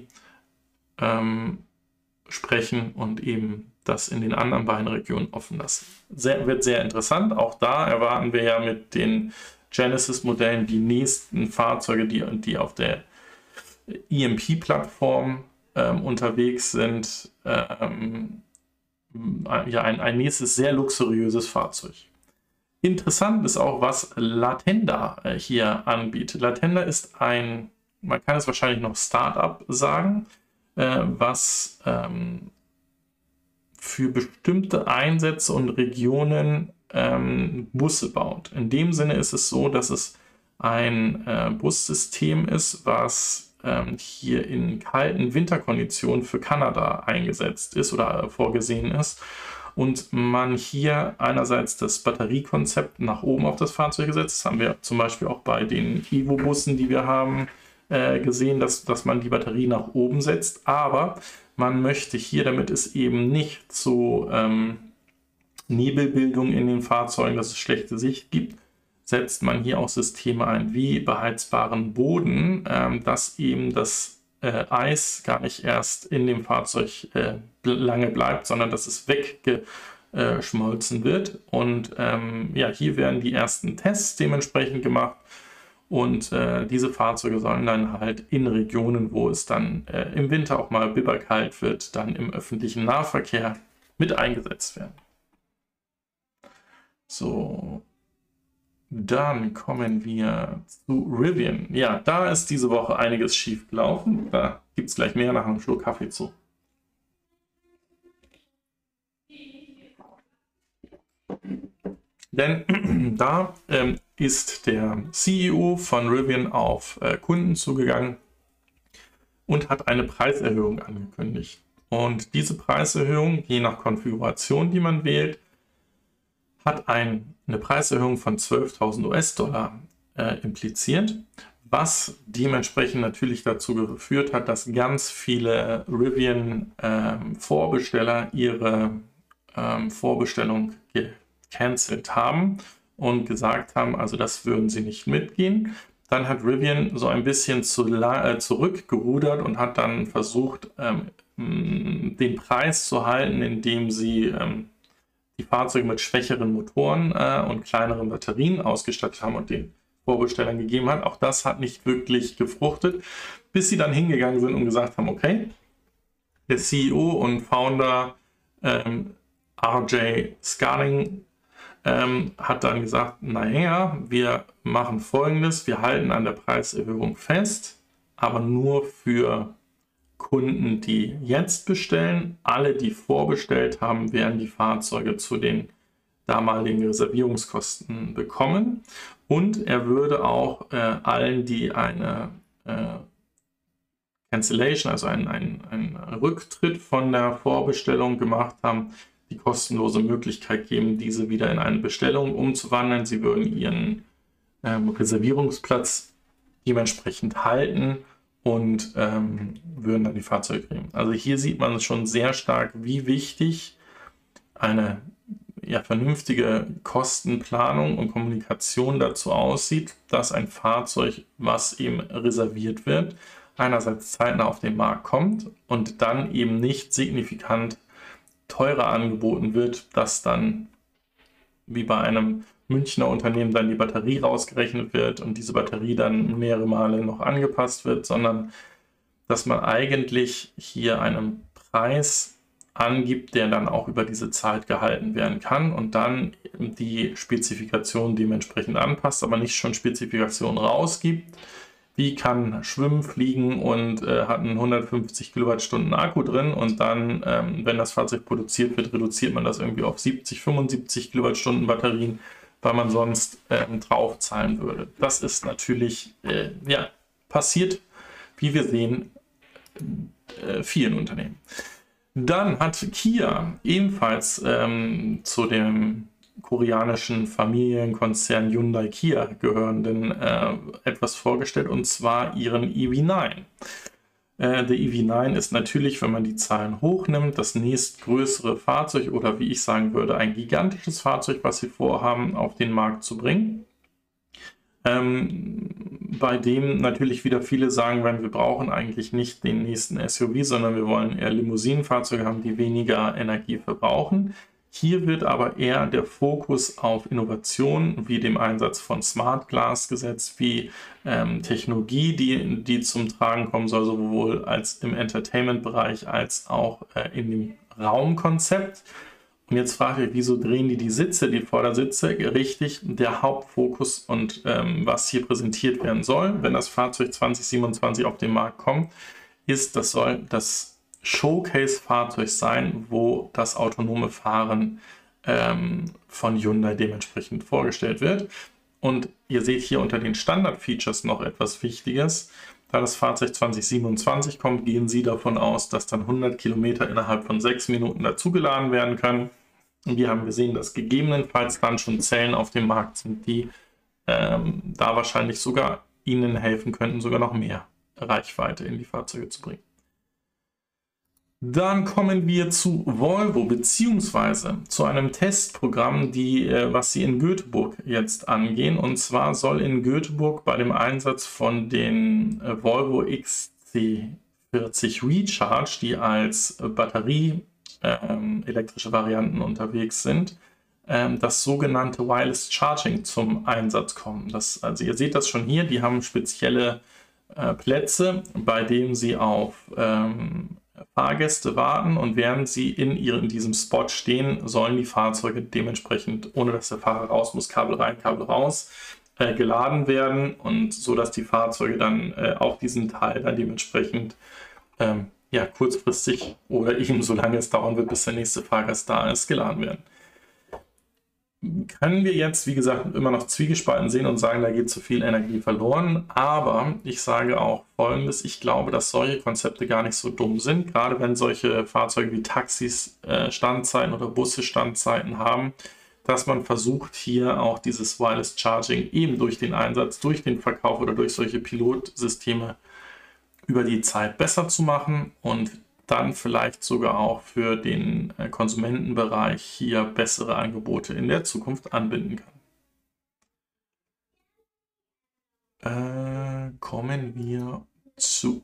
sprechen und eben das in den anderen beiden Regionen offen lassen. Wird sehr interessant. Auch da erwarten wir ja mit den Genesis-Modellen die nächsten Fahrzeuge, die auf der EMP-Plattform unterwegs sind. Ja, ein nächstes sehr luxuriöses Fahrzeug. Interessant ist auch, was Latenda hier anbietet. Latenda ist ein, man kann es wahrscheinlich noch Startup sagen, was für bestimmte Einsätze und Regionen Busse baut. In dem Sinne ist es so, dass es ein Bussystem ist, was hier in kalten Winterkonditionen für Kanada eingesetzt ist oder vorgesehen ist. Und man hier einerseits das Batteriekonzept nach oben auf das Fahrzeug gesetzt. Das haben wir zum Beispiel auch bei den Evo-Bussen, die wir haben, gesehen, dass man die Batterie nach oben setzt. Aber man möchte hier, damit es eben nicht zu Nebelbildung in den Fahrzeugen, dass es schlechte Sicht gibt, setzt man hier auch Systeme ein wie beheizbaren Boden, dass eben das Eis gar nicht erst in dem Fahrzeug lange bleibt, sondern dass es weggeschmolzen wird. Und ja, hier werden die ersten Tests dementsprechend gemacht. Und diese Fahrzeuge sollen dann halt in Regionen, wo es dann im Winter auch mal bibberkalt wird, dann im öffentlichen Nahverkehr mit eingesetzt werden. So, dann kommen wir zu Rivian. Ja, da ist diese Woche einiges schief gelaufen. Da gibt es gleich mehr nach einem Schluck Kaffee zu. Denn da ist der CEO von Rivian auf Kunden zugegangen und hat eine Preiserhöhung angekündigt. Und diese Preiserhöhung, je nach Konfiguration, die man wählt, hat eine Preiserhöhung von 12.000 US-Dollar impliziert, was dementsprechend natürlich dazu geführt hat, dass ganz viele Rivian-Vorbesteller ihre Vorbestellung gecancelt haben und gesagt haben, also das würden sie nicht mitgehen. Dann hat Rivian so ein bisschen zurückgerudert und hat dann versucht, den Preis zu halten, indem sie die Fahrzeuge mit schwächeren Motoren und kleineren Batterien ausgestattet haben und den Vorbestellern gegeben hat. Auch das hat nicht wirklich gefruchtet, bis sie dann hingegangen sind und gesagt haben, okay, der CEO und Founder RJ Scaling hat dann gesagt, naja, wir machen Folgendes, wir halten an der Preiserhöhung fest, aber nur für Kunden, die jetzt bestellen. Alle, die vorbestellt haben, werden die Fahrzeuge zu den damaligen Reservierungskosten bekommen. Und er würde auch allen, die eine Cancellation, also einen Rücktritt von der Vorbestellung gemacht haben, die kostenlose Möglichkeit geben, diese wieder in eine Bestellung umzuwandeln. Sie würden ihren Reservierungsplatz dementsprechend halten und würden dann die Fahrzeuge kriegen. Also hier sieht man schon sehr stark, wie wichtig eine vernünftige Kostenplanung und Kommunikation dazu aussieht, dass ein Fahrzeug, was eben reserviert wird, einerseits zeitnah auf den Markt kommt und dann eben nicht signifikant teurer angeboten wird, dass dann wie bei einem Münchner Unternehmen dann die Batterie rausgerechnet wird und diese Batterie dann mehrere Male noch angepasst wird, sondern dass man eigentlich hier einen Preis angibt, der dann auch über diese Zeit gehalten werden kann und dann die Spezifikation dementsprechend anpasst, aber nicht schon Spezifikationen rausgibt. Wie kann schwimmen, fliegen und hat einen 150 Kilowattstunden Akku drin und dann, wenn das Fahrzeug produziert wird, reduziert man das irgendwie auf 70, 75 Kilowattstunden Batterien, weil man sonst draufzahlen würde. Das ist natürlich ja, passiert, wie wir sehen, vielen Unternehmen. Dann hat Kia ebenfalls zu dem koreanischen Familienkonzern Hyundai Kia gehörenden etwas vorgestellt, und zwar ihren EV9. Der EV9 ist natürlich, wenn man die Zahlen hochnimmt, das nächstgrößere Fahrzeug oder wie ich sagen würde, ein gigantisches Fahrzeug, was sie vorhaben, auf den Markt zu bringen. Bei dem natürlich wieder viele sagen werden, wir brauchen eigentlich nicht den nächsten SUV, sondern wir wollen eher Limousinenfahrzeuge haben, die weniger Energie verbrauchen. Hier wird aber eher der Fokus auf Innovation, wie dem Einsatz von Smart Glass gesetzt, wie Technologie, die zum Tragen kommen soll, sowohl als im Entertainment-Bereich als auch in dem Raumkonzept. Und jetzt fragt ihr, wieso drehen die Sitze, die Vordersitze? Richtig, der Hauptfokus und was hier präsentiert werden soll, wenn das Fahrzeug 2027 auf den Markt kommt, ist, das soll das Showcase-Fahrzeug sein, wo das autonome Fahren von Hyundai dementsprechend vorgestellt wird. Und ihr seht hier unter den Standard-Features noch etwas Wichtiges. Da das Fahrzeug 2027 kommt, gehen Sie davon aus, dass dann 100 Kilometer innerhalb von 6 Minuten dazugeladen werden können. Und wir haben gesehen, dass gegebenenfalls dann schon Zellen auf dem Markt sind, die da wahrscheinlich sogar Ihnen helfen könnten, sogar noch mehr Reichweite in die Fahrzeuge zu bringen. Dann kommen wir zu Volvo beziehungsweise zu einem Testprogramm, was sie in Göteborg jetzt angehen. Und zwar soll in Göteborg bei dem Einsatz von den Volvo XC40 Recharge, die als Batterie elektrische Varianten unterwegs sind, das sogenannte Wireless Charging zum Einsatz kommen. Also ihr seht das schon hier, die haben spezielle Plätze, bei denen sie auf Fahrgäste warten, und während sie in diesem Spot stehen, sollen die Fahrzeuge dementsprechend, ohne dass der Fahrer raus muss, Kabel rein, Kabel raus, geladen werden, und so dass die Fahrzeuge dann auf diesen Teil dann dementsprechend ja, kurzfristig oder eben so lange es dauern wird, bis der nächste Fahrgast da ist, geladen werden. Können wir jetzt, wie gesagt, immer noch zwiegespalten sehen und sagen, da geht zu viel Energie verloren. Aber ich sage auch Folgendes: Ich glaube, dass solche Konzepte gar nicht so dumm sind. Gerade wenn solche Fahrzeuge wie Taxis Standzeiten oder Busse Standzeiten haben, dass man versucht, hier auch dieses Wireless Charging eben durch den Einsatz, durch den Verkauf oder durch solche Pilotsysteme über die Zeit besser zu machen und dann vielleicht sogar auch für den Konsumentenbereich hier bessere Angebote in der Zukunft anbinden kann. Kommen wir zu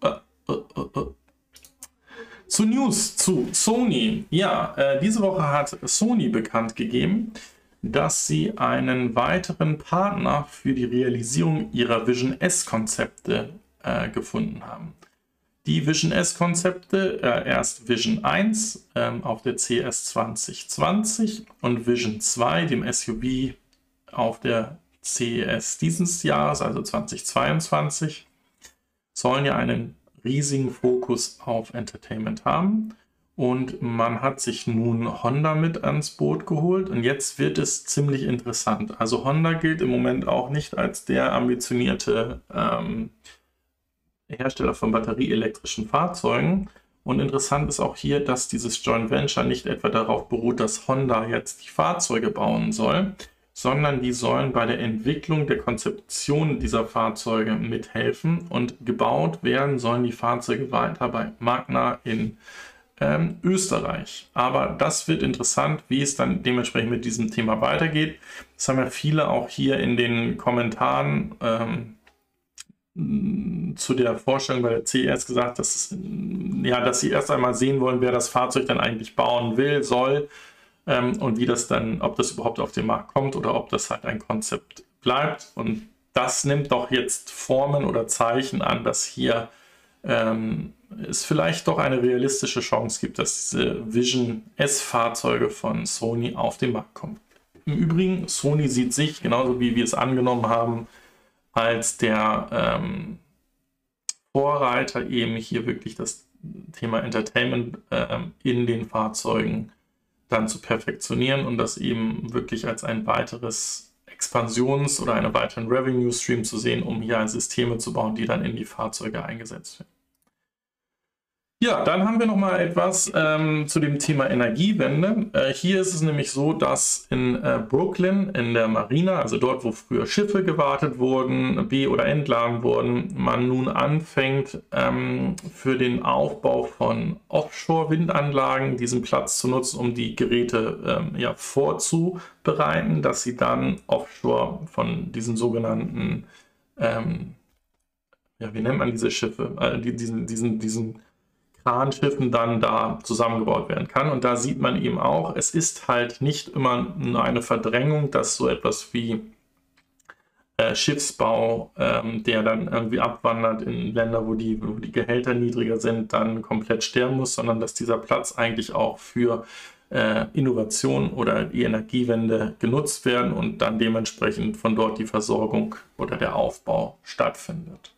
News, zu Sony. Ja, diese Woche hat Sony bekannt gegeben, dass sie einen weiteren Partner für die Realisierung ihrer Vision S-Konzepte gefunden haben. Die Vision S-Konzepte, erst Vision 1 auf der CES 2020 und Vision 2, dem SUV, auf der CES dieses Jahres, also 2022, sollen ja einen riesigen Fokus auf Entertainment haben. Und man hat sich nun Honda mit ans Boot geholt, und jetzt wird es ziemlich interessant. Also Honda gilt im Moment auch nicht als der ambitionierte Hersteller von batterieelektrischen Fahrzeugen. Und interessant ist auch hier, dass dieses Joint Venture nicht etwa darauf beruht, dass Honda jetzt die Fahrzeuge bauen soll, sondern die sollen bei der Entwicklung der Konzeption dieser Fahrzeuge mithelfen, und gebaut werden sollen die Fahrzeuge weiter bei Magna in Österreich. Aber das wird interessant, wie es dann dementsprechend mit diesem Thema weitergeht. Das haben ja viele auch hier in den Kommentaren zu der Vorstellung bei der CES gesagt, dass sie erst einmal sehen wollen, wer das Fahrzeug dann eigentlich bauen will, soll, und wie das dann, ob das überhaupt auf den Markt kommt oder ob das halt ein Konzept bleibt. Und das nimmt doch jetzt Formen oder Zeichen an, dass hier es vielleicht doch eine realistische Chance gibt, dass diese Vision S-Fahrzeuge von Sony auf den Markt kommen. Im Übrigen, Sony sieht sich, genauso wie wir es angenommen haben, als der Vorreiter eben hier wirklich das Thema Entertainment in den Fahrzeugen dann zu perfektionieren und das eben wirklich als ein weiteres Expansions- oder einen weiteren Revenue-Stream zu sehen, um hier Systeme zu bauen, die dann in die Fahrzeuge eingesetzt werden. Ja, dann haben wir noch mal etwas zu dem Thema Energiewende. Hier ist es nämlich so, dass in Brooklyn, in der Marina, also dort, wo früher Schiffe gewartet wurden, be- oder entladen wurden, man nun anfängt, für den Aufbau von Offshore-Windanlagen diesen Platz zu nutzen, um die Geräte vorzubereiten, dass sie dann offshore von diesen sogenannten, wie nennt man diese Schiffe, diesen Kranschiffen dann da zusammengebaut werden kann. Und da sieht man eben auch, es ist halt nicht immer nur eine Verdrängung, dass so etwas wie Schiffsbau, der dann irgendwie abwandert in Länder, wo die Gehälter niedriger sind, dann komplett sterben muss, sondern dass dieser Platz eigentlich auch für Innovation oder die Energiewende genutzt werden und dann dementsprechend von dort die Versorgung oder der Aufbau stattfindet.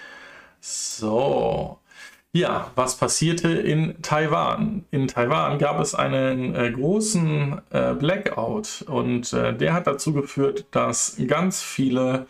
So. Ja, was passierte in Taiwan? In Taiwan gab es einen großen Blackout und der hat dazu geführt, dass ganz viele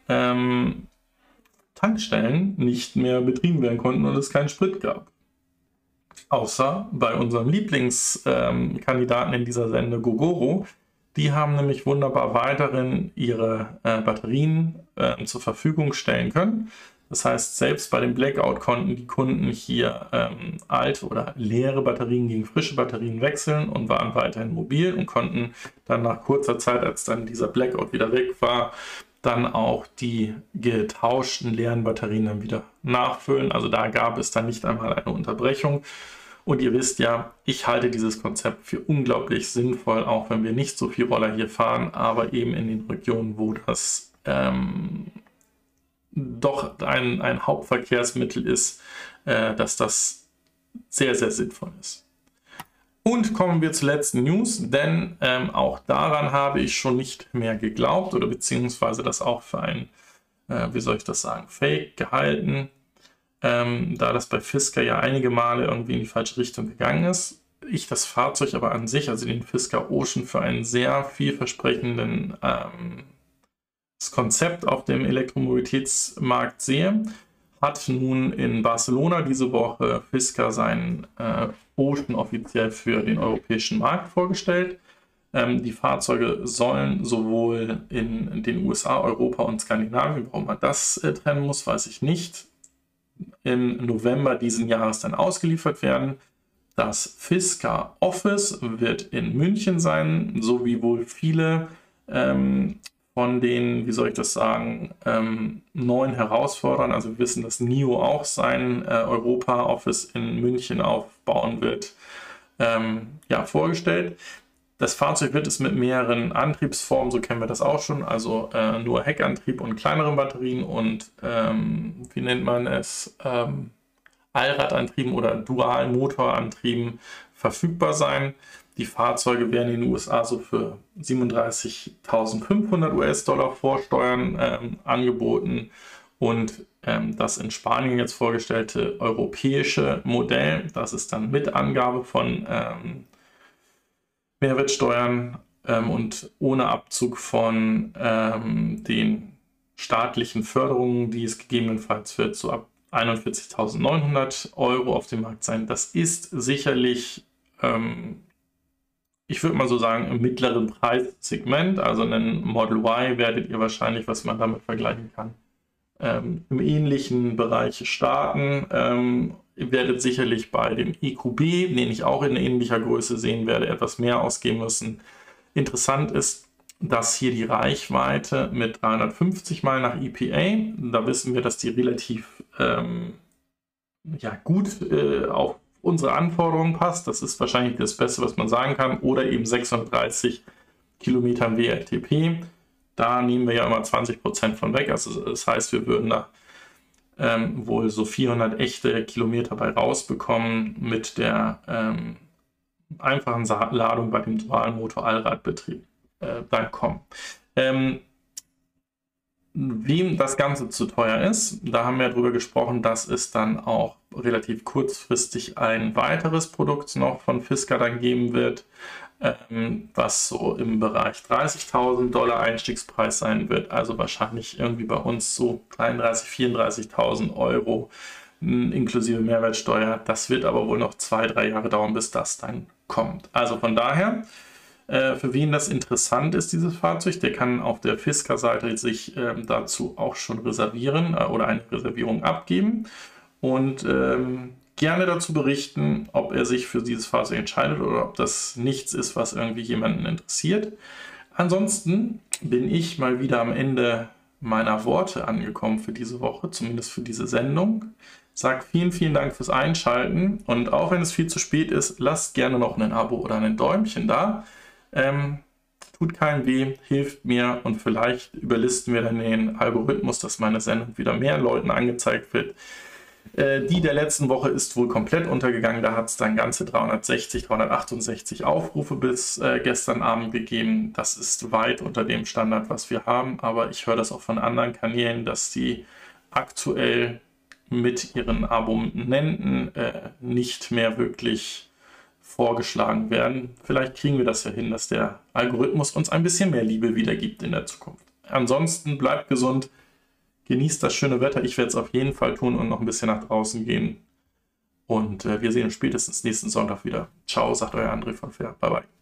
Tankstellen nicht mehr betrieben werden konnten und es keinen Sprit gab. Außer bei unserem Lieblingskandidaten in dieser Sende, Gogoro. Die haben nämlich wunderbar weiterhin ihre Batterien zur Verfügung stellen können. Das heißt, selbst bei dem Blackout konnten die Kunden hier alte oder leere Batterien gegen frische Batterien wechseln und waren weiterhin mobil und konnten dann nach kurzer Zeit, als dann dieser Blackout wieder weg war, dann auch die getauschten leeren Batterien dann wieder nachfüllen. Also da gab es dann nicht einmal eine Unterbrechung. Und ihr wisst ja, ich halte dieses Konzept für unglaublich sinnvoll, auch wenn wir nicht so viel Roller hier fahren, aber eben in den Regionen, wo das doch ein Hauptverkehrsmittel ist, dass das sehr, sehr sinnvoll ist. Und kommen wir zur letzten News, denn auch daran habe ich schon nicht mehr geglaubt oder beziehungsweise das auch für ein, Fake gehalten, da das bei Fisker ja einige Male irgendwie in die falsche Richtung gegangen ist. Ich das Fahrzeug aber an sich, also den Fisker Ocean, für einen sehr vielversprechenden das Konzept auf dem Elektromobilitätsmarkt sehe, hat nun in Barcelona diese Woche Fisker seinen Ocean offiziell für den europäischen Markt vorgestellt. Die Fahrzeuge sollen sowohl in den USA, Europa und Skandinavien, warum man das trennen muss, weiß ich nicht, im November diesen Jahres dann ausgeliefert werden. Das Fisker Office wird in München sein, so wie wohl viele von den, neuen Herausforderern. Also wir wissen, dass NIO auch sein Europa-Office in München aufbauen wird, vorgestellt. Das Fahrzeug wird es mit mehreren Antriebsformen, so kennen wir das auch schon, also nur Heckantrieb und kleineren Batterien und, Allradantrieben oder Dualmotorantrieben verfügbar sein. Die Fahrzeuge werden in den USA so für 37.500 US-Dollar vor Steuern angeboten und das in Spanien jetzt vorgestellte europäische Modell, das ist dann mit Angabe von Mehrwertsteuern und ohne Abzug von den staatlichen Förderungen, die es gegebenenfalls wird, so ab 41.900 Euro auf dem Markt sein. Das ist sicherlich, ich würde mal so sagen, im mittleren Preissegment, also einen Model Y werdet ihr wahrscheinlich, was man damit vergleichen kann, im ähnlichen Bereich starten. Ihr werdet sicherlich bei dem EQB, den ich auch in ähnlicher Größe sehen werde, etwas mehr ausgeben müssen. Interessant ist, dass hier die Reichweite mit 350 Meilen nach EPA, da wissen wir, dass die relativ gut auf unsere Anforderungen passt. Das ist wahrscheinlich das Beste, was man sagen kann. Oder eben 630 Kilometern WLTP. Da nehmen wir ja immer 20% von weg. Also das heißt, wir würden da wohl so 400 echte Kilometer bei rausbekommen mit der einfachen Ladung bei dem dualen Motor-Allradbetrieb dann kommen. Wem das Ganze zu teuer ist, da haben wir darüber gesprochen, dass es dann auch relativ kurzfristig ein weiteres Produkt noch von Fisker dann geben wird, was so im Bereich $30.000 Einstiegspreis sein wird, also wahrscheinlich irgendwie bei uns so 33.000, 34.000 Euro inklusive Mehrwertsteuer. Das wird aber wohl noch 2-3 Jahre dauern, bis das dann kommt. Also von daher, für wen das interessant ist, dieses Fahrzeug, der kann auf der Fisker-Seite sich dazu auch schon reservieren oder eine Reservierung abgeben und gerne dazu berichten, ob er sich für dieses Fahrzeug entscheidet oder ob das nichts ist, was irgendwie jemanden interessiert. Ansonsten bin ich mal wieder am Ende meiner Worte angekommen für diese Woche, zumindest für diese Sendung. Sag vielen, vielen Dank fürs Einschalten und auch wenn es viel zu spät ist, lasst gerne noch ein Abo oder ein Däumchen da. Tut keinem weh, hilft mir und vielleicht überlisten wir dann den Algorithmus, dass meine Sendung wieder mehr Leuten angezeigt wird. Die der letzten Woche ist wohl komplett untergegangen, da hat es dann ganze 368 Aufrufe bis gestern Abend gegeben. Das ist weit unter dem Standard, was wir haben, aber ich höre das auch von anderen Kanälen, dass die aktuell mit ihren Abonnenten nicht mehr wirklich vorgeschlagen werden. Vielleicht kriegen wir das ja hin, dass der Algorithmus uns ein bisschen mehr Liebe wiedergibt in der Zukunft. Ansonsten bleibt gesund, genießt das schöne Wetter. Ich werde es auf jeden Fall tun und noch ein bisschen nach draußen gehen. Und wir sehen uns spätestens nächsten Sonntag wieder. Ciao, sagt euer André von Fair. Bye, bye.